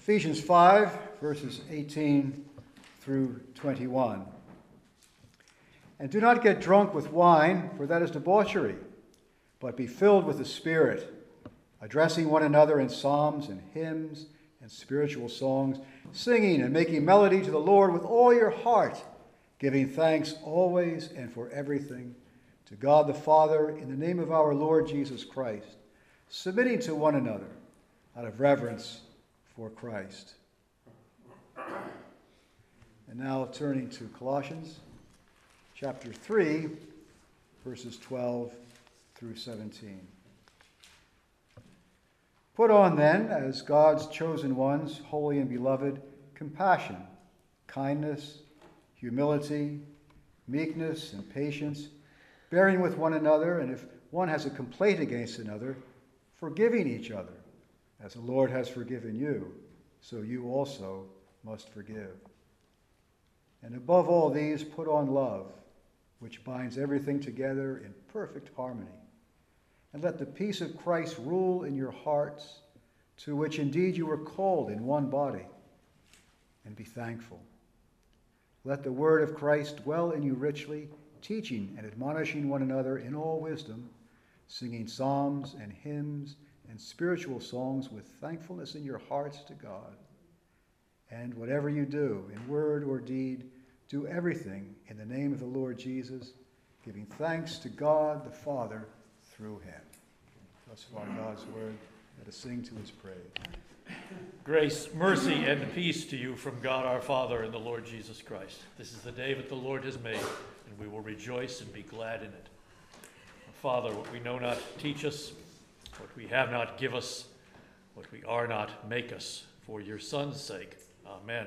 Ephesians 5, verses 18 through 21. And do not get drunk with wine, for that is debauchery, but be filled with the Spirit, addressing one another in psalms and hymns and spiritual songs, singing and making melody to the Lord with all your heart, giving thanks always and for everything to God the Father in the name of our Lord Jesus Christ, submitting to one another out of reverence for Christ. And now turning to Colossians chapter 3, verses 12 through 17. Put on then, as God's chosen ones, holy and beloved, compassion, kindness, humility, meekness, and patience, bearing with one another, and if one has a complaint against another, forgiving each other. As the Lord has forgiven you, so you also must forgive. And above all these, put on love, which binds everything together in perfect harmony. And let the peace of Christ rule in your hearts, to which indeed you were called in one body, and be thankful. Let the word of Christ dwell in you richly, teaching and admonishing one another in all wisdom, singing psalms and hymns and spiritual songs with thankfulness in your hearts to God. And whatever you do, in word or deed, do everything in the name of the Lord Jesus, giving thanks to God the Father through him. Thus far God's word. Let us sing to his praise. Grace, mercy, and peace to you from God our Father and the Lord Jesus Christ. This is the day that the Lord has made, and we will rejoice and be glad in it. Father, what we know not, teach us. What we have not, give us. What we are not, make us. For your Son's sake. Amen.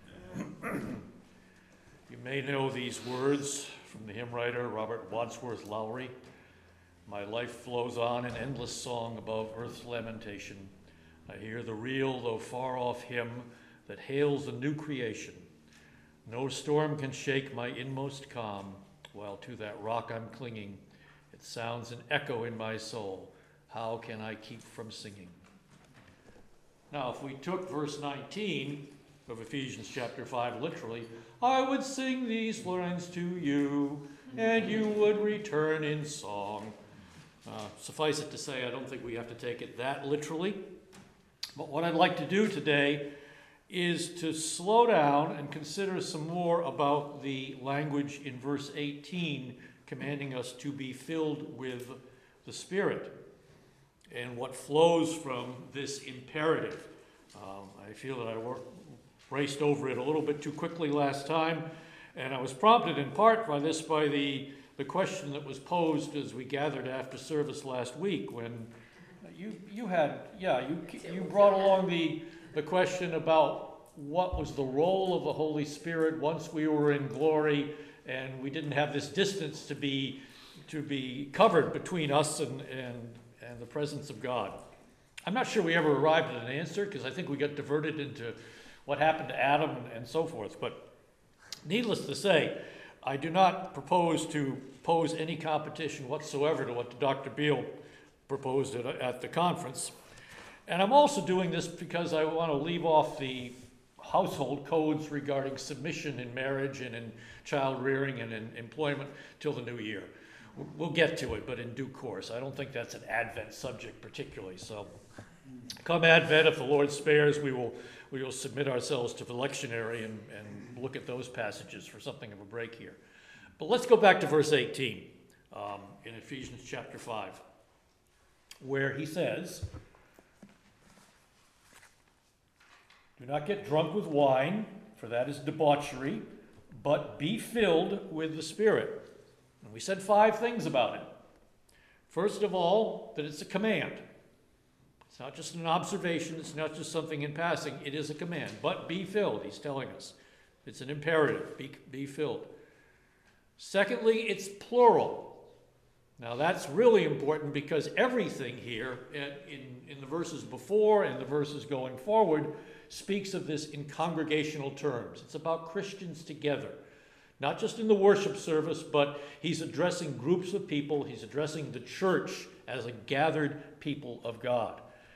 You may know these words from the hymn writer Robert Wadsworth Lowry. My life flows on in endless song above earth's lamentation. I hear the real, though far off hymn that hails the new creation. No storm can shake my inmost calm, while to that rock I'm clinging. It sounds an echo in my soul. How can I keep from singing? Now, if we took verse 19 of Ephesians chapter 5 literally, I would sing these lines to you, and you would return in song. Suffice it to say, I don't think we have to take it that literally. But what I'd like to do today is to slow down and consider some more about the language in verse 18 commanding us to be filled with the Spirit and what flows from this imperative. I feel that I raced over it a little bit too quickly last time, and I was prompted in part by the question that was posed as we gathered after service last week when you brought along the question about what was the role of the Holy Spirit once we were in glory and we didn't have this distance to be covered between us and the presence of God. I'm not sure we ever arrived at an answer because I think we got diverted into what happened to Adam and so forth. But needless to say, I do not propose to pose any competition whatsoever to what Dr. Beale proposed at the conference. And I'm also doing this because I want to leave off the household codes regarding submission in marriage and in child rearing and in employment till the new year. We'll get to it, but in due course. I don't think that's an Advent subject particularly. So come Advent, if the Lord spares, we will submit ourselves to the lectionary and look at those passages for something of a break here. But let's go back to verse 18 in Ephesians chapter 5, where he says, do not get drunk with wine, for that is debauchery, but be filled with the Spirit. And we said 5 things about it. First of all, that it's a command. It's not just an observation. It's not just something in passing. It is a command. But be filled, he's telling us. It's an imperative. Be filled. Secondly, it's plural. Now that's really important because everything here in the verses before and the verses going forward speaks of this in congregational terms. It's about Christians together. Not just in the worship service, but he's addressing groups of people. He's addressing the church as a gathered people of God.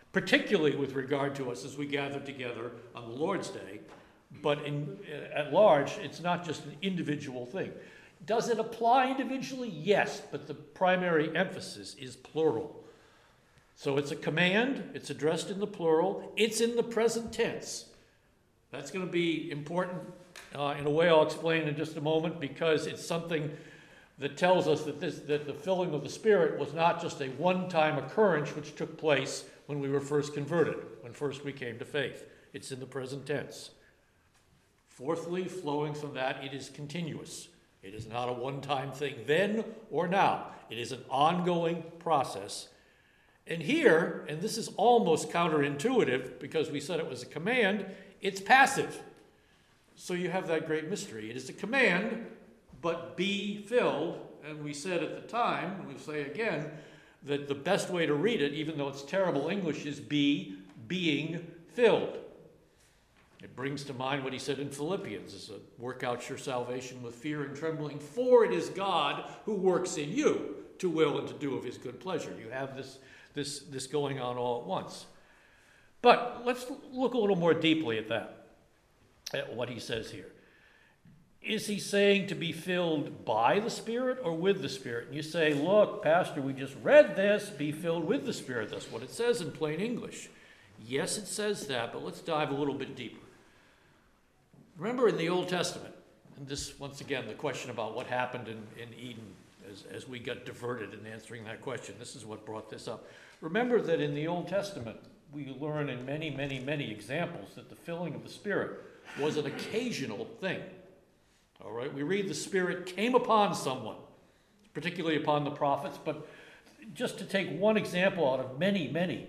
particularly with regard to us as we gather together on the Lord's Day. But at large, it's not just an individual thing. Does it apply individually? Yes, but the primary emphasis is plural. So it's a command, it's addressed in the plural, it's in the present tense. That's going to be important in a way I'll explain in just a moment, because it's something that tells us that the filling of the Spirit was not just a one-time occurrence which took place when we were first converted, when first we came to faith. It's in the present tense. Fourthly, flowing from that, it is continuous. It is not a one-time thing then or now. It is an ongoing process. And here, and this is almost counterintuitive because we said it was a command, it's passive. So you have that great mystery. It is a command, but be filled. And we said at the time, and we say again, that the best way to read it, even though it's terrible English, is be being filled. It brings to mind what he said in Philippians, is work out your salvation with fear and trembling, for it is God who works in you to will and to do of his good pleasure. You have this going on all at once. But let's look a little more deeply at that, at what he says here. Is he saying to be filled by the Spirit or with the Spirit? And you say, look, Pastor, we just read this, be filled with the Spirit. That's what it says in plain English. Yes, it says that, but let's dive a little bit deeper. Remember in the Old Testament, and this, once again, the question about what happened in Eden, as we got diverted in answering that question, this is what brought this up. Remember that in the Old Testament, we learn in many, many, many examples that the filling of the Spirit was an occasional thing. All right, we read the Spirit came upon someone, particularly upon the prophets, but just to take one example out of many, many,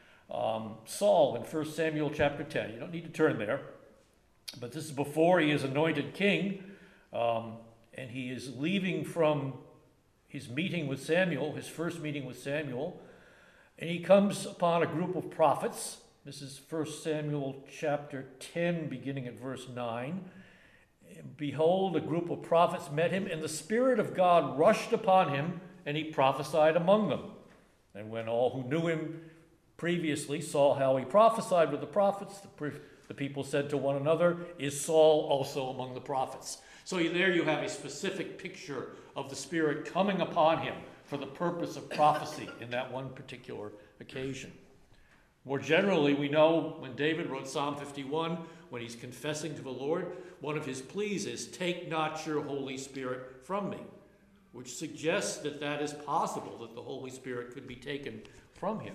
Saul in 1 Samuel chapter 10. You don't need to turn there, but this is before he is anointed king, and he is leaving from his meeting with Samuel, his first meeting with Samuel, and he comes upon a group of prophets. This is 1 Samuel chapter 10, beginning at verse 9. Behold, a group of prophets met him, and the Spirit of God rushed upon him, and he prophesied among them. And when all who knew him previously saw how he prophesied with the prophets, the people said to one another, is Saul also among the prophets? So there you have a specific picture of the Spirit coming upon him for the purpose of prophecy in that one particular occasion. More generally, we know when David wrote Psalm 51, when he's confessing to the Lord, one of his pleas is, take not your Holy Spirit from me, which suggests that that is possible, that the Holy Spirit could be taken from him.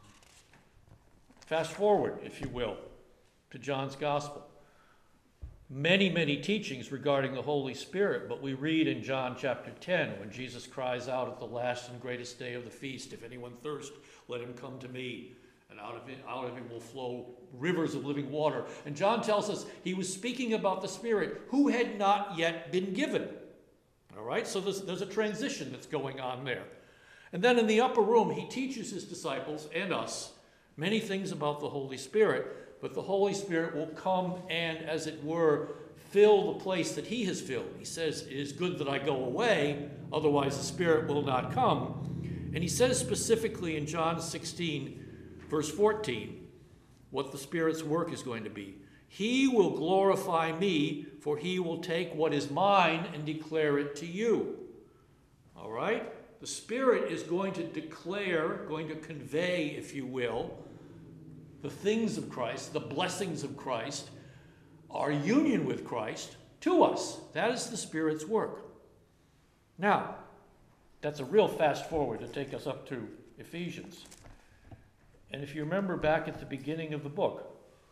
Fast forward, if you will, to John's Gospel. Many, many teachings regarding the Holy Spirit, but we read in John chapter 10, when Jesus cries out at the last and greatest day of the feast, if anyone thirst, let him come to me, and out of him will flow rivers of living water. And John tells us he was speaking about the Spirit who had not yet been given. All right, so there's a transition that's going on there. And then in the upper room, he teaches his disciples and us many things about the Holy Spirit, but the Holy Spirit will come and, as it were, fill the place that he has filled. He says, it is good that I go away, otherwise the Spirit will not come. And he says specifically in John 16, verse 14, what the Spirit's work is going to be. He will glorify me, for he will take what is mine and declare it to you. All right? The Spirit is going to declare, going to convey, if you will, the things of Christ, the blessings of Christ, our union with Christ to us. That is the Spirit's work. Now, that's a real fast forward to take us up to Ephesians. And if you remember back at the beginning of the book,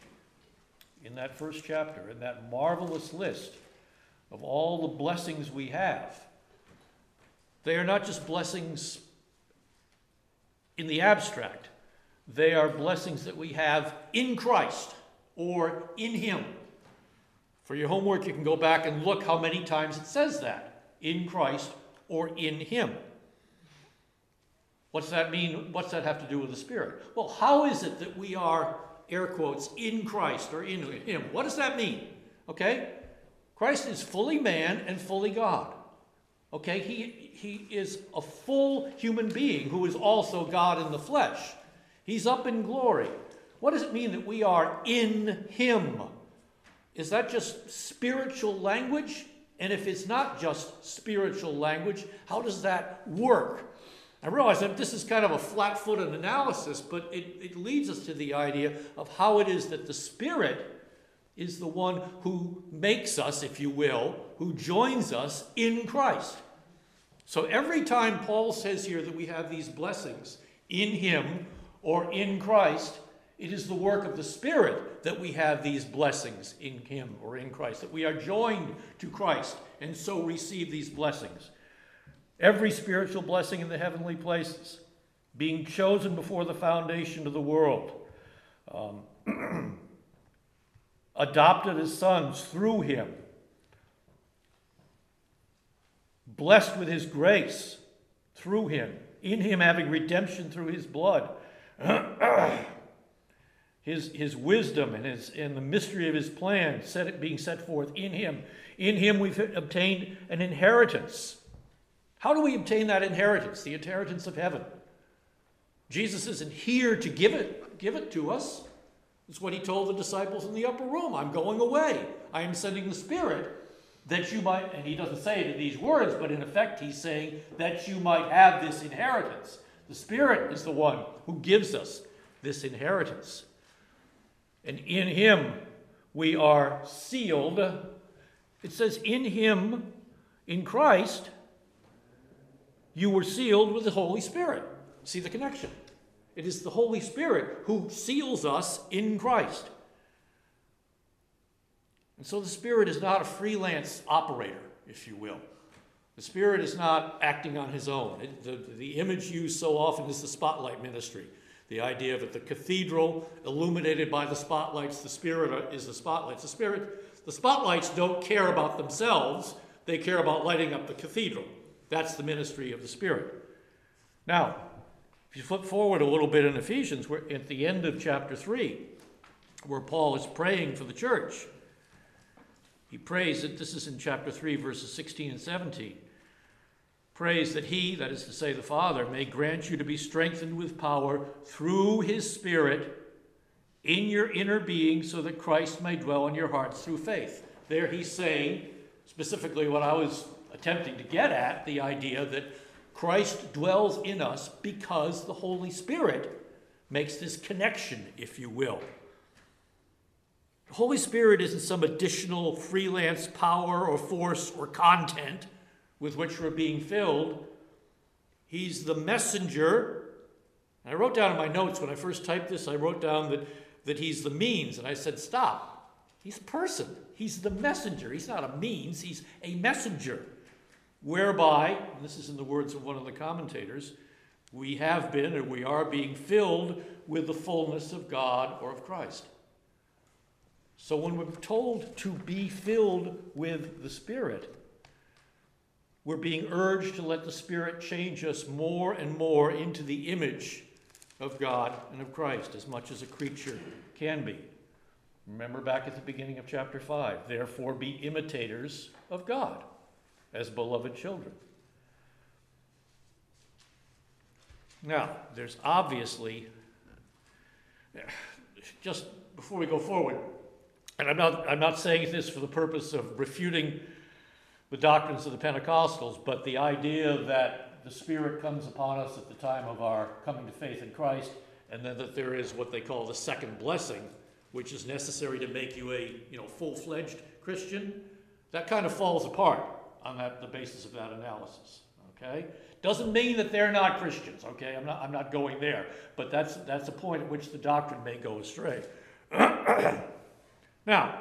in that first chapter, in that marvelous list of all the blessings we have, they are not just blessings in the abstract. They are blessings that we have in Christ or in him. For your homework, you can go back and look how many times it says that. In Christ or in him. What's that mean? What's that have to do with the Spirit? Well, how is it that we are, air quotes, in Christ or in him? What does that mean? Okay? Christ is fully man and fully God. Okay? He is a full human being who is also God in the flesh. He's up in glory. What does it mean that we are in him? Is that just spiritual language? And if it's not just spiritual language, how does that work? I realize that this is kind of a flat-footed analysis, but it leads us to the idea of how it is that the Spirit is the one who makes us, if you will, who joins us in Christ. So every time Paul says here that we have these blessings in him or in Christ, it is the work of the Spirit that we have these blessings in him or in Christ, that we are joined to Christ and so receive these blessings. Every spiritual blessing in the heavenly places, being chosen before the foundation of the world, adopted as sons through him, blessed with his grace through him, in him having redemption through his blood, his wisdom and the mystery of his plan being set forth in him. In him we've obtained an inheritance. How do we obtain that inheritance, the inheritance of heaven? Jesus isn't here to give it to us. It's what he told the disciples in the upper room. I'm going away. I am sending the Spirit that you might, and he doesn't say it in these words, but in effect he's saying that you might have this inheritance. The Spirit is the one who gives us this inheritance. And in him we are sealed. It says in him, in Christ, you were sealed with the Holy Spirit. See the connection? It is the Holy Spirit who seals us in Christ. And so the Spirit is not a freelance operator, if you will. The Spirit is not acting on his own. The image used so often is the spotlight ministry. The idea that the cathedral, illuminated by the spotlights, the Spirit is the spotlights. The spotlights don't care about themselves. They care about lighting up the cathedral. That's the ministry of the Spirit. Now, if you flip forward a little bit in Ephesians, we're at the end of chapter 3, where Paul is praying for the church. He prays that, this is in chapter 3, verses 16 and 17, prays that he, that is to say the Father, may grant you to be strengthened with power through his Spirit in your inner being, so that Christ may dwell in your hearts through faith. There he's saying, specifically what I was attempting to get at, the idea that Christ dwells in us because the Holy Spirit makes this connection, if you will. The Holy Spirit isn't some additional freelance power or force or content with which we're being filled. He's the messenger. I wrote down in my notes when I first typed this, I wrote down that he's the means, and I said, stop. He's a person. He's the messenger. He's not a means. He's a messenger. Whereby, and this is in the words of one of the commentators, we have been or we are being filled with the fullness of God or of Christ. So when we're told to be filled with the Spirit, we're being urged to let the Spirit change us more and more into the image of God and of Christ, as much as a creature can be. Remember back at the beginning of chapter 5, therefore be imitators of God as beloved children. Now, there's obviously, just before we go forward, and I'm not saying this for the purpose of refuting the doctrines of the Pentecostals, but the idea that the Spirit comes upon us at the time of our coming to faith in Christ, and then that there is what they call the second blessing, which is necessary to make you a full-fledged Christian, that kind of falls apart on the basis of that analysis. Okay, doesn't mean that they're not Christians. Okay, I'm not going there, but that's a point at which the doctrine may go astray. Now,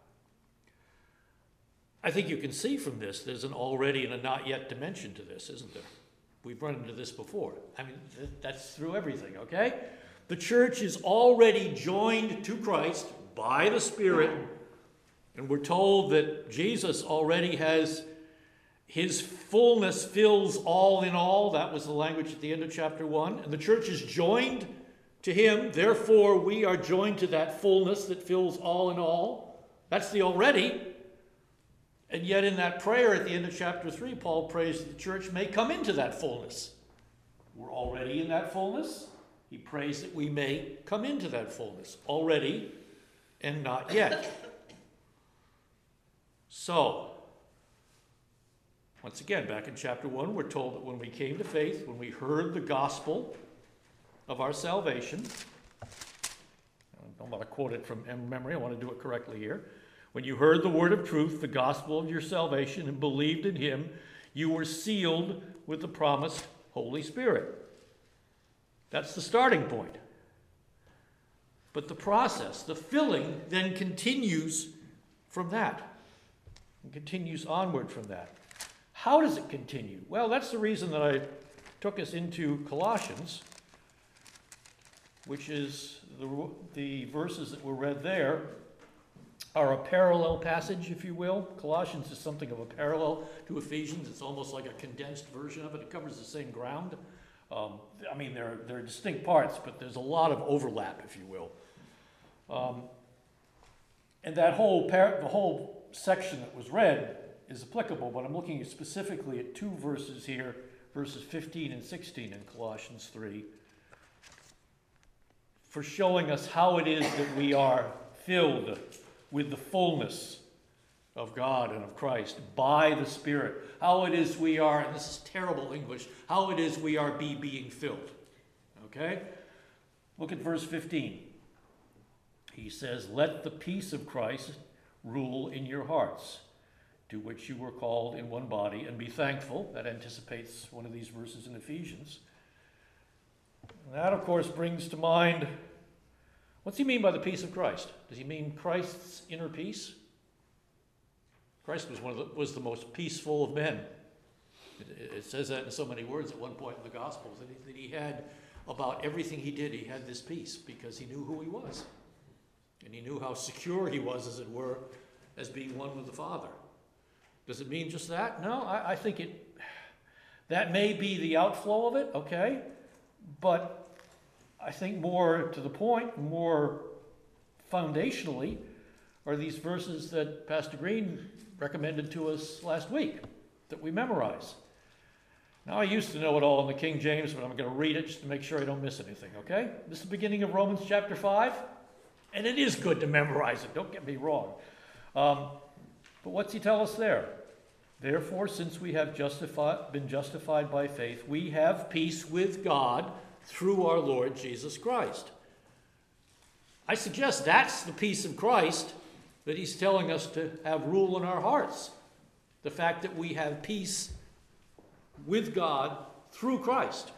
I think you can see from this there's an already and a not yet dimension to this, isn't there? We've run into this before. I mean, that's through everything, okay? The church is already joined to Christ by the Spirit, and we're told that Jesus already has his fullness fills all in all. That was the language at the end of chapter 1. And the church is joined to him. Therefore, we are joined to that fullness that fills all in all. That's the already. And yet in that prayer at the end of chapter 3, Paul prays that the church may come into that fullness. We're already in that fullness. He prays that we may come into that fullness, already and not yet. So, once again, back in chapter 1, we're told that when we came to faith, when we heard the gospel of our salvation, I'm going to quote it from memory, I want to do it correctly here. When you heard the word of truth, the gospel of your salvation, and believed in him, you were sealed with the promised Holy Spirit. That's the starting point. But the process, the filling, then continues from that. And continues onward from that. How does it continue? Well, that's the reason that I took us into Colossians, which is the verses that were read there are a parallel passage, if you will. Colossians is something of a parallel to Ephesians. It's almost like a condensed version of it. It covers the same ground. They're distinct parts, but there's a lot of overlap, if you will. And that the whole section that was read is applicable, but I'm looking specifically at two verses here, verses 15 and 16 in Colossians 3, for showing us how it is that we are filled with the fullness of God and of Christ by the Spirit. How it is we are, and this is terrible English, how it is we are being filled. Okay? Look at verse 15. He says, "Let the peace of Christ rule in your hearts, to which you were called in one body, and be thankful." That anticipates one of these verses in Ephesians. And that, of course, brings to mind, what's he mean by the peace of Christ? Does he mean Christ's inner peace? Christ was the most peaceful of men. It says that in so many words at one point in the Gospels, that he had, about everything he did, he had this peace, because he knew who he was. And he knew how secure he was, as it were, as being one with the Father. Does it mean just that? No, I think that may be the outflow of it, okay? But I think more to the point, more foundationally, are these verses that Pastor Green recommended to us last week that we memorize. Now, I used to know it all in the King James, but I'm going to read it just to make sure I don't miss anything, okay? This is the beginning of Romans chapter 5, and it is good to memorize it, don't get me wrong. But what's he tell us there? "Therefore, since we have been justified by faith, we have peace with God through our Lord Jesus Christ." I suggest that's the peace of Christ that he's telling us to have rule in our hearts. The fact that we have peace with God through Christ.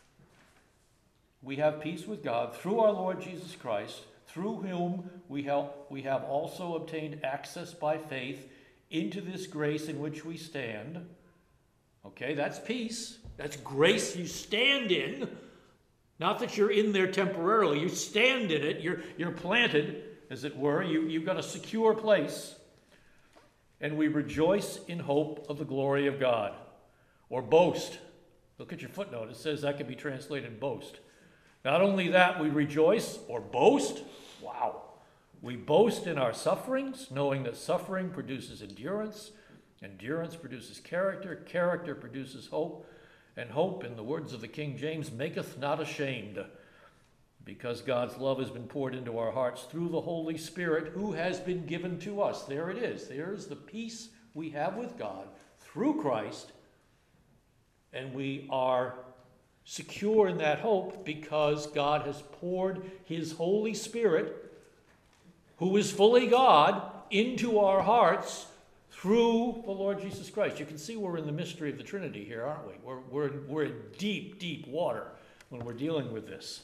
We have peace with God through our Lord Jesus Christ, through whom we have also obtained access by faith into this grace in which we stand. Okay, that's peace. That's grace you stand in. Not that you're in there temporarily. You stand in it. You're planted, as it were. You've got a secure place. "And we rejoice in hope of the glory of God." Or boast. Look at your footnote. It says that can be translated boast. Not only that, we rejoice or boast. Wow. "We boast in our sufferings, knowing that suffering produces endurance. Endurance produces character. Character produces hope. And hope, in the words of the King James, maketh not ashamed, because God's love has been poured into our hearts through the Holy Spirit, who has been given to us." There it is. There's the peace we have with God through Christ, and we are secure in that hope because God has poured his Holy Spirit, who is fully God, into our hearts through the Lord Jesus Christ. You can see we're in the mystery of the Trinity here, aren't we? We're in deep, deep water when we're dealing with this.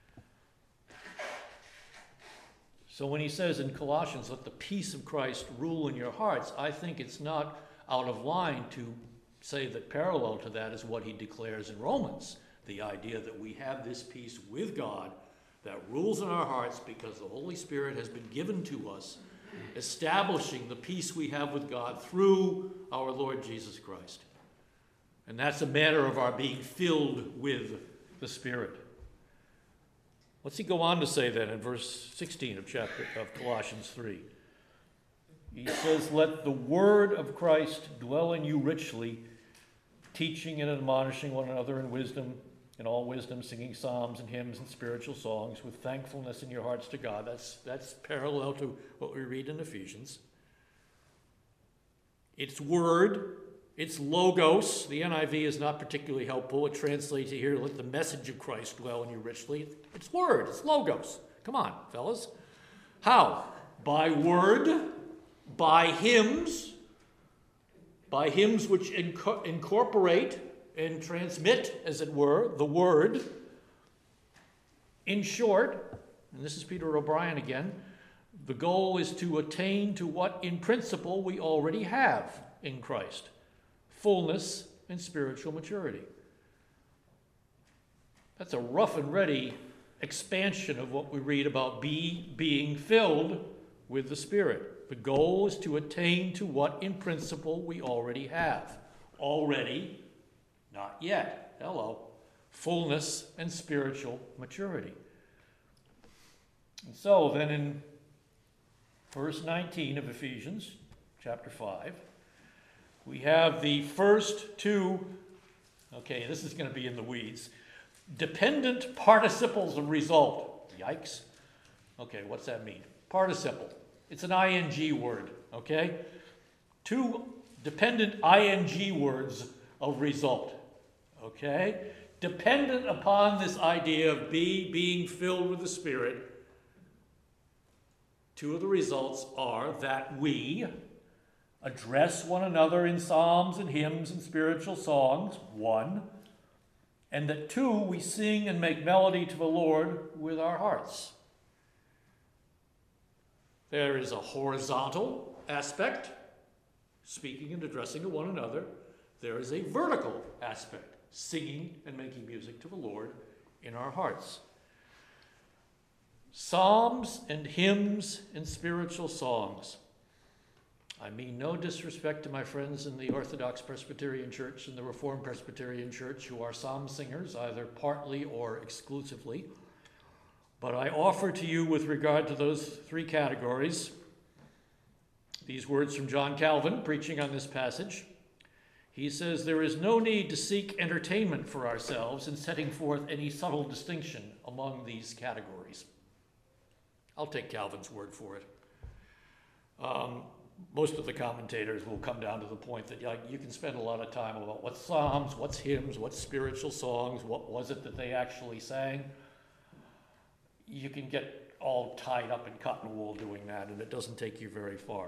So when he says in Colossians, "Let the peace of Christ rule in your hearts," I think it's not out of line to say that parallel to that is what he declares in Romans. The idea that we have this peace with God that rules in our hearts because the Holy Spirit has been given to us, establishing the peace we have with God through our Lord Jesus Christ. And that's a matter of our being filled with the Spirit. What's he go on to say then in verse 16 of Colossians 3? He says, "Let the word of Christ dwell in you richly, teaching and admonishing one another in wisdom, in all wisdom, singing psalms and hymns and spiritual songs with thankfulness in your hearts to God. That's parallel to what we read in Ephesians. It's word, it's logos. The NIV is not particularly helpful. It translates here, let the message of Christ dwell in you richly. It's word, it's logos. Come on, fellas. How? By word, by hymns which incorporate and transmit, as it were, the word. In short, and this is Peter O'Brien again, the goal is to attain to what in principle we already have in Christ: fullness and spiritual maturity. That's a rough and ready expansion of what we read about being filled with the Spirit. The goal is to attain to what in principle we already have. Already, not yet. Hello. Fullness and spiritual maturity. And so then in verse 19 of Ephesians, chapter 5, we have the first two, okay, this is going to be in the weeds, dependent participles of result. Yikes. Okay, what's that mean? Participle. It's an ing word, okay? Two dependent ing words of result, okay? Dependent upon this idea of being filled with the Spirit, two of the results are that we address one another in psalms and hymns and spiritual songs, one, and that two, we sing and make melody to the Lord with our hearts. There is a horizontal aspect, speaking and addressing to one another. There is a vertical aspect, singing and making music to the Lord in our hearts. Psalms and hymns and spiritual songs. I mean no disrespect to my friends in the Orthodox Presbyterian Church and the Reformed Presbyterian Church who are psalm singers, either partly or exclusively. But I offer to you, with regard to those three categories, these words from John Calvin, preaching on this passage. He says, there is no need to seek entertainment for ourselves in setting forth any subtle distinction among these categories. I'll take Calvin's word for it. Most of the commentators will come down to the point that you can spend a lot of time about what's psalms, what's hymns, what's spiritual songs, what was it that they actually sang. You can get all tied up in cotton wool doing that, and it doesn't take you very far.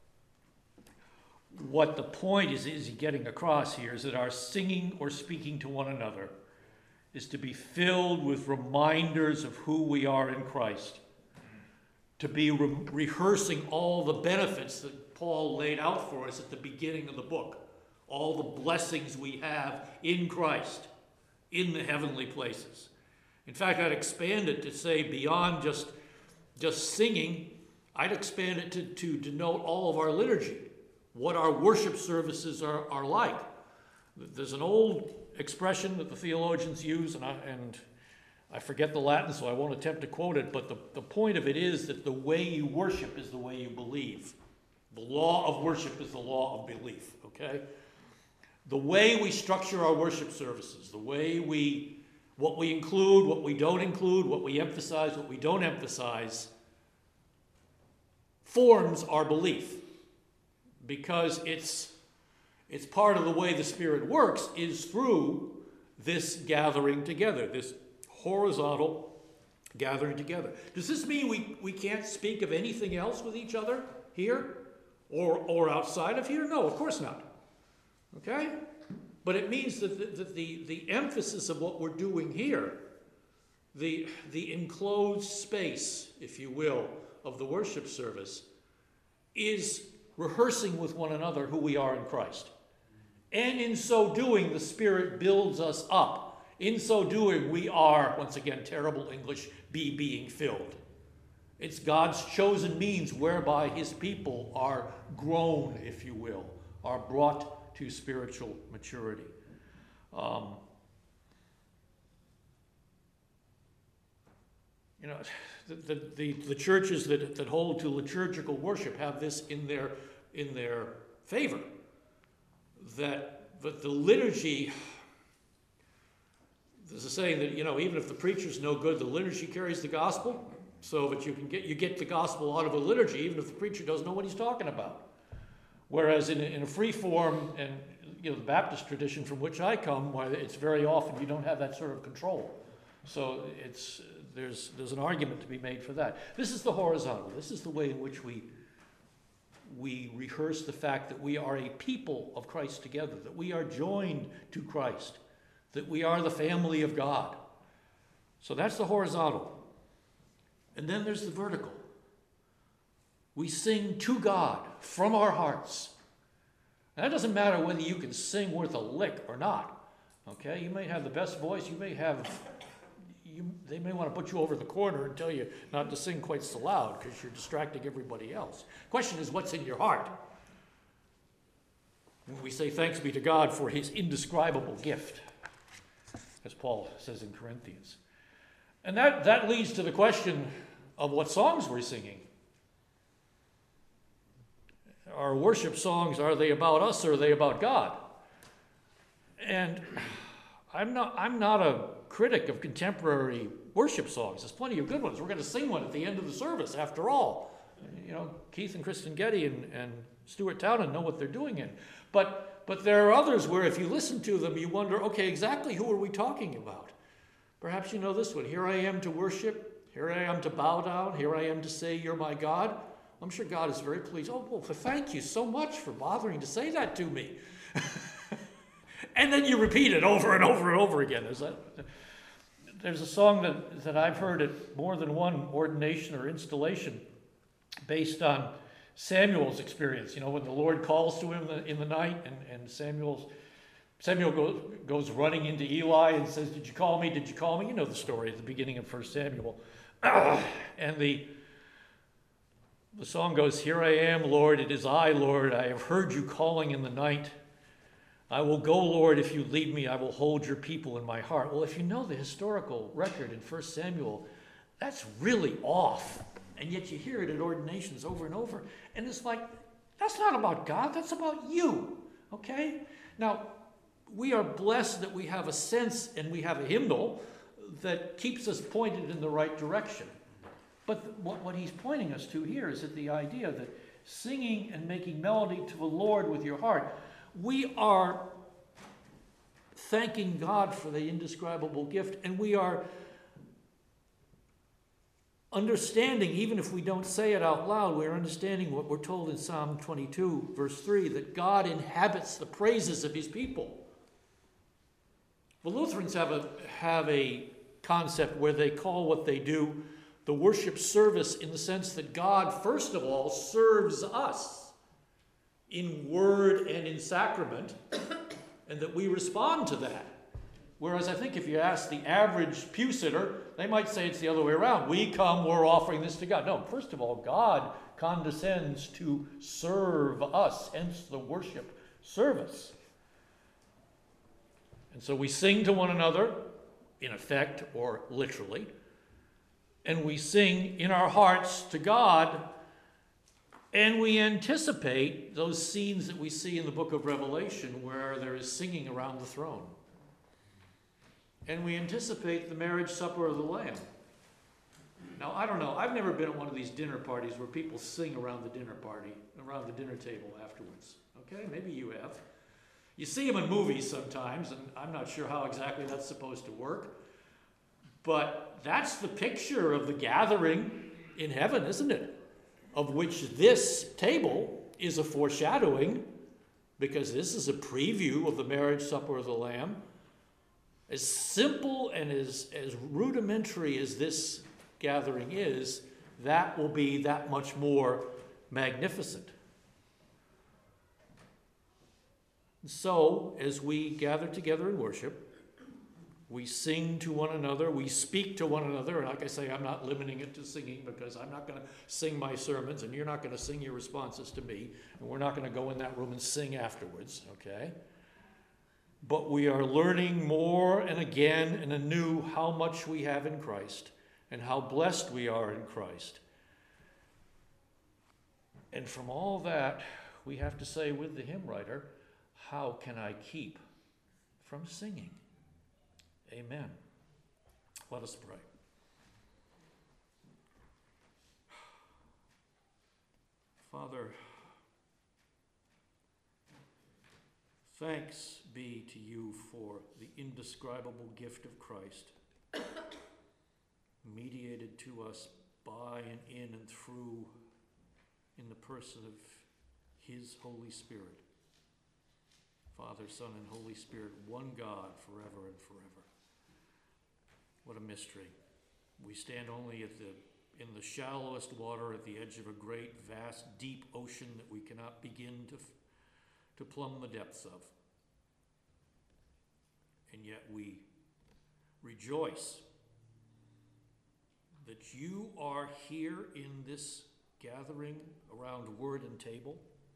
What the point is getting across here is that our singing or speaking to one another is to be filled with reminders of who we are in Christ, to be rehearsing all the benefits that Paul laid out for us at the beginning of the book, all the blessings we have in Christ, in the heavenly places. In fact, I'd expand it to say beyond just singing, I'd expand it to denote all of our liturgy, what our worship services are like. There's an old expression that the theologians use, and I forget the Latin, so I won't attempt to quote it, but the point of it is that the way you worship is the way you believe. The law of worship is the law of belief, okay? The way we structure our worship services, the way what we include, what we don't include, what we emphasize, what we don't emphasize, forms our belief. Because it's part of the way the Spirit works is through this gathering together, this horizontal gathering together. Does this mean we can't speak of anything else with each other here or outside of here? No, of course not. Okay? But it means that the emphasis of what we're doing here, the enclosed space, if you will, of the worship service, is rehearsing with one another who we are in Christ. And in so doing, the Spirit builds us up. In so doing, we are, once again, terrible English, being filled. It's God's chosen means whereby his people are grown, if you will, are brought to spiritual maturity. The churches that hold to liturgical worship have this in their favor, that the liturgy There's a saying that, even if the preacher's no good, the liturgy carries the gospel, so that you get the gospel out of a liturgy, even if the preacher doesn't know what he's talking about. Whereas in a free form, and the Baptist tradition from which I come, why it's very often you don't have that sort of control. So there's an argument to be made for that. This is the horizontal. This is the way in which we rehearse the fact that we are a people of Christ together, that we are joined to Christ, that we are the family of God. So that's the horizontal. And then there's the vertical. We sing to God from our hearts. And that doesn't matter whether you can sing worth a lick or not. Okay? You may have the best voice. They may want to put you over the corner and tell you not to sing quite so loud because you're distracting everybody else. Question is, what's in your heart? And we say thanks be to God for his indescribable gift, as Paul says in Corinthians. And that leads to the question of what songs we're singing. Our worship songs, are they about us or are they about God? And I'm not a critic of contemporary worship songs. There's plenty of good ones. We're going to sing one at the end of the service, after all. Keith and Kristen Getty and Stuart Townend know what they're doing in. But there are others where if you listen to them, you wonder, okay, exactly who are we talking about? Perhaps you know this one. Here I am to worship. Here I am to bow down. Here I am to say, you're my God. I'm sure God is very pleased. Oh, well, thank you so much for bothering to say that to me. And then you repeat it over and over and over again. There's a song that I've heard at more than one ordination or installation based on Samuel's experience. When the Lord calls to him in the night, and Samuel goes running into Eli and says, "Did you call me? Did you call me?" You know the story at the beginning of 1 Samuel. And the song goes, "Here I am, Lord, it is I, Lord. I have heard you calling in the night. I will go, Lord, if you lead me. I will hold your people in my heart." Well, if you know the historical record in 1 Samuel, that's really off. And yet you hear it at ordinations over and over. And it's like, that's not about God, that's about you. Okay? Now, we are blessed that we have a sense and we have a hymnal that keeps us pointed in the right direction. But what he's pointing us to here is that the idea that singing and making melody to the Lord with your heart, we are thanking God for the indescribable gift, and we are understanding, even if we don't say it out loud, we're understanding what we're told in Psalm 22, verse 3, that God inhabits the praises of his people. The Lutherans have a concept where they call what they do the worship service, in the sense that God, first of all, serves us in word and in sacrament, and that we respond to that. Whereas I think if you ask the average pew sitter, they might say it's the other way around. We come, we're offering this to God. No, first of all, God condescends to serve us, hence the worship service. And so we sing to one another, in effect or literally, and we sing in our hearts to God, and we anticipate those scenes that we see in the book of Revelation where there is singing around the throne. And we anticipate the marriage supper of the Lamb. Now, I don't know. I've never been at one of these dinner parties where people sing around the dinner table afterwards. Okay, maybe you have. You see them in movies sometimes, and I'm not sure how exactly that's supposed to work. But that's the picture of the gathering in heaven, isn't it? Of which this table is a foreshadowing, because this is a preview of the marriage supper of the Lamb. As simple and as rudimentary as this gathering is, that will be that much more magnificent. So, as we gather together in worship, we sing to one another, we speak to one another, and like I say, I'm not limiting it to singing, because I'm not going to sing my sermons, and you're not going to sing your responses to me, and we're not going to go in that room and sing afterwards, okay? But we are learning more and again and anew how much we have in Christ, and how blessed we are in Christ. And from all that, we have to say with the hymn writer, how can I keep from singing? Amen. Let us pray. Father, thanks be to you for the indescribable gift of Christ, mediated to us by and in and through in the person of his Holy Spirit. Father, Son, and Holy Spirit, one God forever and forever. What a mystery. We stand only in the shallowest water at the edge of a great, vast, deep ocean that we cannot begin to plumb the depths of. And yet we rejoice that you are here in this gathering around word and table,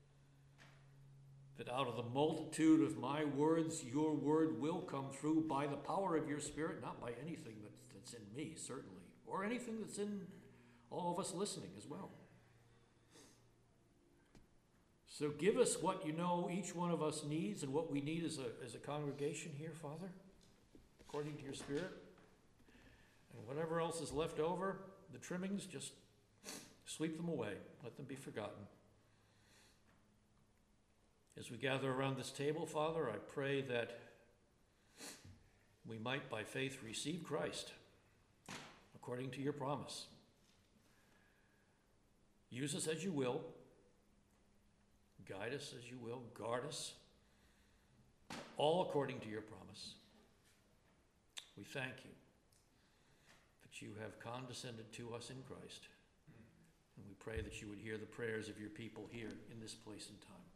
that out of the multitude of my words, your word will come through by the power of your Spirit, not by anything that's in me, certainly, or anything that's in all of us listening as well. So give us what you know each one of us needs and what we need as a congregation here, Father, according to your Spirit. And whatever else is left over, the trimmings, just sweep them away. Let them be forgotten. As we gather around this table, Father, I pray that we might by faith receive Christ according to your promise. Use us as you will. Guide us as you will. Guard us. All according to your promise. We thank you that you have condescended to us in Christ. And we pray that you would hear the prayers of your people here in this place and time.